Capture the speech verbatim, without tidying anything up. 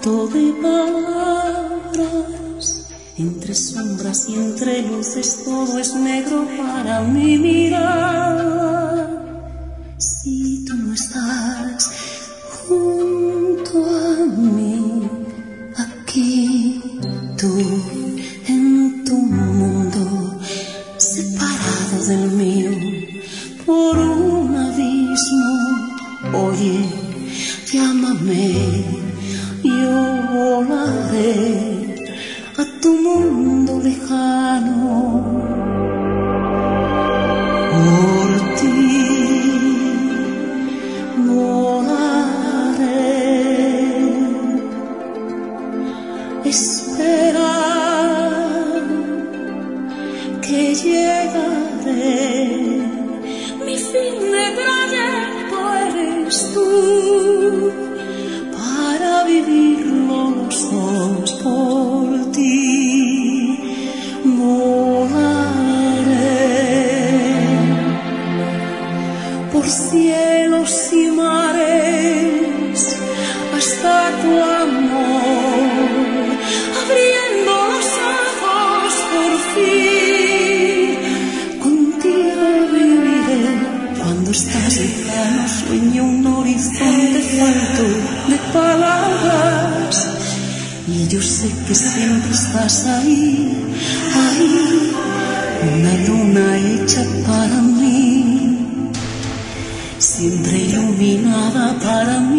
canto de palabras, entre sombras y entre luces todo es negro para mi mirada. Si tú no estás junto a mí, aquí tú en tu mundo, separado del mío por un abismo. Oye, llámame, yo volaré a tu mundo lejano. Por ti volaré. Espera que llegaré. Mi fin de trayecto eres tú, para vivir los dos por ti. Volaré por cielos y mares hasta tu amor, abriendo los ojos por fin. Contigo viviré. Cuando estás lejano sueño un horizonte falto de palabras, y yo sé que siempre estás ahí, ahí, una luna hecha para mí, siempre iluminada para mí.